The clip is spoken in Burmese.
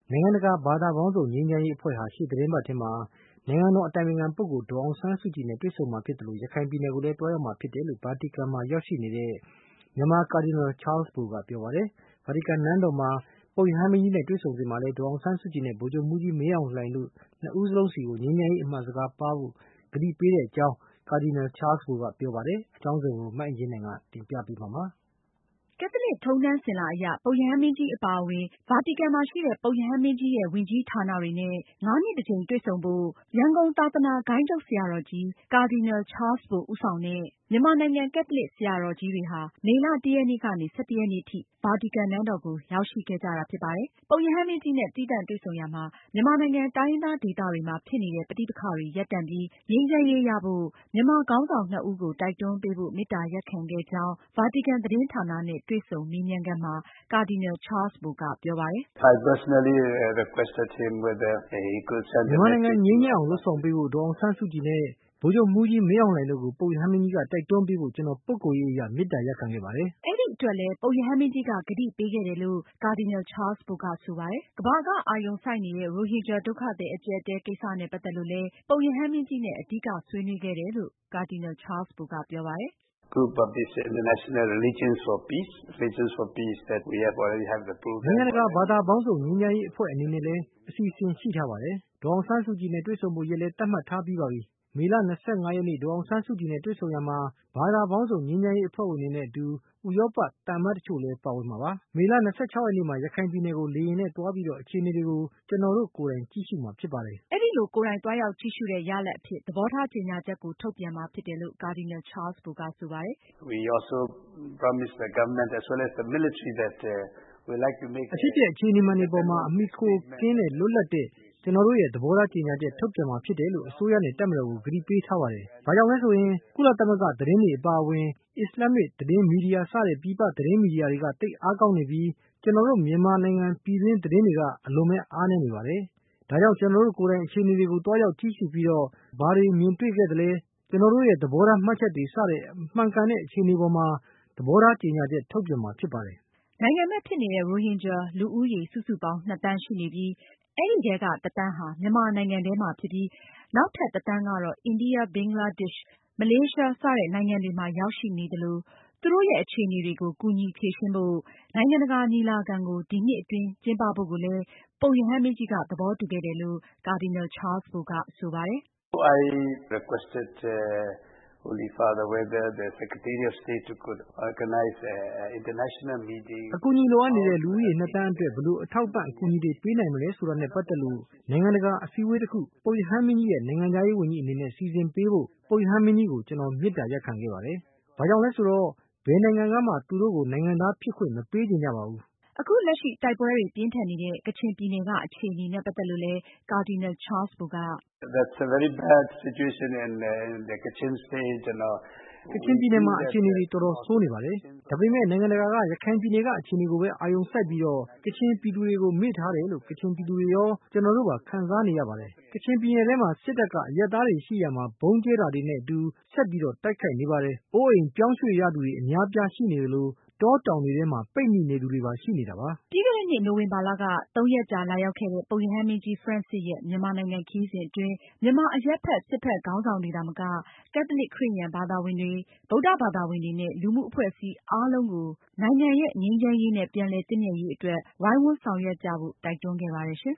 နိုင်ငံတကာဘာသာပေါင်းစုံငြိမ်းချမ်းရေးအဖွဲ့ဟာရှေ့သီတင်းပတ်ထဲမှာနိုင်ငံတော်အတိုင်ပင်ခံပုဂ္ဂိုလ်ဒေါ်အောင်ဆန်းစုကြည်နဲ့တွေ့ဆုံမှာဖြစ်သလိုရခိုင်ပြည်နယ်ကိုလည်းတွားရောက်မှာဖြစ်တယ်လို့ဗာတီကန်မှာရောက်ရှိနေတဲ့မြန်မာကာဒီနယ်ချားလ်စ်ဘိုကပြောပါတယ်။ဗာတီကန်နန်းတော်မှာပုပ်ရဟန်းမင်းကြီးနဲ့တွေ့ဆုံစဉ်မှာလည်းဒေါ်အောင်ဆန်းစုကြည်နဲ့ဗိုလ်ချုပ်မှူးကြီးမင်းအောင်လှိုင်တို့နှစ်ဦးစလုံးစီကိုငြိမ်းချမ်းရေးအမှန်စကားပါးဖို့ကတိပေးတဲ့အကြောင်းကာဒီနယ်ချားလ်စ်ဘိုကပြောပါတယ်။အကြောင်းစုံကိုမအင်ကြင်းနိုင်ကတင်ပြပေးပါမယ်။ကက်သလစ်ထုံးတမ်းစဉ်လာအရ ပုပ်ရဟန်းမင်းကြီးအပါအဝင် ဗာတီကန်မှာရှိတဲ့ ပုပ်ရဟန်းမင်းကြီးရဲ့ ဝန်ကြီးဌာနတွေနဲ့ ၅ နှစ်တစ်ကြိမ်တွေ့ဆုံဖို့ ရန်ကုန်သာသနာဂိုဏ်းချုပ်ဆရာတော်ကြီး ကာဒီနယ်ချားလ်စ်ဘိုဦးဆောင်တဲ့ မြန်မာနိုင်ငံကက်သလစ်ဆရာတော်ကြီးတွေဟာ မေလ ၁ ရက်နေ့ကနေ ၁၁ ရက်နေ့ထိ ဗာတီကန်နန်းတော်ကိုရောက်ရှိခဲ့ကြတာဖြစ်ပါတယ်။ ပုပ်ရဟန်းမင်းကြီးနဲ့ သီးသန့်တွေ့ဆုံရာမှာ မြန်မာနိုင်ငံတိုင်းရင်းသားဒေသတွေမှာဖြစ်နေတဲ့ ပဋိပက္ခတွေရပ်တန့်ပြီး ငြိမ်းချမ်းရေးရဖို့ မြန်မာခေါင်းဆောင်နှစ်ဦးကို တိုက်တွန်းပေးဖို့ မေတ္တာရပ်ခံခဲ့ကြောင်း ဗာတီကန်သတင်းဌာနနဲ့တွေ့ဆုံမေးမြန်းခန်းမှာ ကာဒီနယ်ချားလ်စ်ဘိုကပြောပါတယ်။ “မြန်မာနိုင်ငံငြိမ်းချမ်းအောင်လုပ်ဆောင်ပေးဖို့ဒေါ်အောင်ဆန်းစုကြည်နဲ့ဗိုလ်ချုပ်မှူးကြီးမင်းအောင်လှိုင်တို့ကိုပုပ်ရဟန်းမင်းကြီးကတိုက်တွန်းပေးဖို့ကျနော်ပုဂ္ဂိုလ်ရေးအရမေတ္တာရပ်ခံခဲ့ပါတယ်။အဲဒီအတွက်လည်းပုပ်ရဟန်းမင်းကြီးကကတိပေးခဲ့တယ်လို့ ကာဒီနယ်ချားလ်စ်ဘိုကဆိုပါတယ်။ ကမ္ဘာကအာရုံစိုက်နေတဲ့ ရိုဟင်ဂျာဒုက္ခသည်အကျပ်အတည်းကိစ္စနဲ့ပတ်သက်လို့လည်း ပုပ်ရဟန်းမင်းကြီးနဲ့အဓိကဆွေးနွေးခဲ့တယ်လို့ ကာဒီနယ်ချားလ်စ်ဘိုကပြောပါတယ်။ “နိုင်ငံတကာဘာသာပေါင်းစုံငြိမ်းချမ်းရေးအဖွဲ့အနေနဲ့လည်းအစီအစဉ်ရှိထားပါတယ်။ ဒေါ်အောင်ဆန်းစုကြည်နဲ့တွေ့ဆုံဖို့ရက်လည်းသတ်မှတ်ထားပြီးပါပြီ။ မေလ ၂၅ ရက်နေ့ဒေါ်အောင်ဆန်းစုကြည်နဲ့တွေ့ဆုံရာမှာဘာသာပေါင်းစုံငြိမ်းချမ်းရေးအဖွဲ့ဝင်တွေနဲ့အတူဥရောပသံအမတ်တချို့လည်းပါဝင်မှာပါ။ မေလ ၂၆ ရက်နေ့မှာရခိုင်ပြည်နယ်ကိုလေယာဉ်နဲ့သွားပြီးအခြေအနေတွေကိုကျနော်တို့ကိုယ်တိုင်ကြည့်ရှုမှာဖြစ်ပါတယ်။ ” အဲဒီလိုကိုယ်တိုင်သွားရောက်ကြည့်ရှုတဲ့ရလဒ်အဖြစ်သဘောထားကြေညာချက်ကိုထုတ်ပြန်မှာဖြစ်တယ်လို့ ကာဒီနယ်ချားလ်စ်ဘိုကဆိုပါတယ်။ “အဖြစ်အပျက်အခြေအနေမှန်တွေပေါ်မှာအမှီအခိုကင်းတဲ့လွတ်လပ်တဲ့ကျနော်တို့ရဲ့သဘောထားကြေညာချက်ထုတ်ပြန်မှာဖြစ်တယ်လို့အစိုးရနဲ့တပ်မတော်ကိုကတိပေးထားပါတယ်။ ဘာကြောင့်လဲဆိုရင်ကုလသမဂ္ဂသတင်းတွေအပါအဝင်အစ္စလာမ်မစ်သတင်းမီဒီယာစတဲ့ပြည်ပသတင်းမီဒီယာတွေကသိပ်အားကောင်းနေပြီးကျနော်တို့မြန်မာနိုင်ငံပြည်တွင်းသတင်းတွေကအလွန်ပဲအားနည်းနေပါတယ်။ ဒါကြောင့်ကျနော်တို့ကိုယ်တိုင်အခြေအနေတွေကိုသွားရောက်ကြည့်ရှုပြီးတော့ဘာတွေမြင်တွေ့ခဲ့သလဲကျနော်တို့ရဲ့သဘောထားမှတ်ချက်တွေစတဲ့မှန်ကန်တဲ့အခြေအနေပေါ်မှာသဘောထားကြေညာချက်ထုတ်ပြန်မှာဖြစ်ပါတယ်။ ” နိုင်ငံမဲ့ဖြစ်နေတဲ့ ရိုဟင်ဂျာလူဦးရေစုစုပေါင်း 2 သန်းရှိနေပြီး အဲဒီထဲက 1 သန်းဟာ မြန်မာနိုင်ငံထဲမှာဖြစ်ပြီး နောက်ထပ် 1 သန်းကတော့ အိန္ဒိယ၊ ဘင်္ဂလားဒေ့ရှ်၊ မလေးရှား စတဲ့နိုင်ငံတွေမှာရောက်ရှိနေသလို သူတို့ရဲ့အခြေအနေတွေကိုကူညီဖြေရှင်းဖို့ နိုင်ငံတကာညီလာခံကို ဒီနှစ်အတွင်းကျင်းပဖို့ကိုလည်း ပုပ်ရဟန်းမင်းကြီးကသဘောတူခဲ့တယ်လို့ ကာဒီနယ်ချားလ်စ်ဘိုကဆိုပါတယ်။ “အကူအညီလိုအပ်နေတဲ့လူဦးရေ 2 သန်းအတွက်ဘယ်လိုအထောက်အပံ့အကူအညီတွေပေးနိုင်မလဲဆိုတာနဲ့ပတ်သက်လို့နိုင်ငံတကာအစည်းအဝေးတခုပုပ်ရဟန်းမင်းကြီးရဲ့နိုင်ငံခြားရေးဝန်ကြီးအနေနဲ့စီစဉ်ပေးဖို့ပုပ်ရဟန်းမင်းကြီးကိုကျနော်မေတ္တာရပ်ခံခဲ့ပါတယ်။ ဘာကြောင့်လဲဆိုတော့ဘယ်နိုင်ငံကမှသူတို့ကိုနိုင်ငံသားဖြစ်ခွင့်မပေးချင်ကြပါဘူး။ ” အခုလက်ရှိတိုက်ပွဲတွေပြင်းထန်နေတဲ့ ကချင်ပြည်နယ်ကအခြေအနေနဲ့ပတ်သက်လို့လည်း ကာဒီနယ်ချားလ်စ်ဘိုက “ကချင်ပြည်နယ်မှာအခြေအနေတွေတော်တော်ဆိုးနေပါတယ်။ ဒါပေမဲ့နိုင်ငံတကာကရခိုင်ပြည်နယ်ကအခြေအနေကိုပဲအာရုံစိုက်ပြီးတော့ကချင်ပြည်သူတွေကိုမေ့ထားတယ်လို့ကချင်ပြည်သူတွေရောကျနော်တို့ပါခံစားနေရပါတယ်။ ကချင်ပြည်နယ်ထဲမှာစစ်တပ်ကအရပ်သားတွေရှိရာမှာဗုံးကြဲတာတွေနဲ့အတူဆက်ပြီးတော့တိုက်ခိုက်နေပါတယ်။ အိုးအိမ်ပြောင်းရွှေ့ရသူတွေအများအပြားရှိနေသလိုတောတောင်တွေထဲမှာပိတ်မိနေသူတွေပါရှိနေတာပါ။ ” ပြီးခဲ့တဲ့နှစ်နိုဝင်ဘာလက 3 ရက်ကြာလာရောက်ခဲ့တဲ့ ပုပ်ရဟန်းမင်းကြီး ဖရန့်စစ်ရဲ့ မြန်မာနိုင်ငံခရီးစဉ်အတွင်း မြန်မာအရပ်ဖက်စစ်ဖက်ခေါင်းဆောင်တွေသာမက ကက်သလစ်ခရစ်ယာန်ဘာသာဝင်တွေ၊ ဗုဒ္ဓဘာသာဝင်တွေနဲ့ လူမှုအဖွဲ့အစည်းအားလုံးကို နိုင်ငံရဲ့ငြိမ်းချမ်းရေးနဲ့ ပြန်လည်သင့်မြတ်ရေးအတွက် ဝိုင်းဝန်းဆောင်ရွက်ကြဖို့ တိုက်တွန်းခဲ့ပါတယ်ရှင်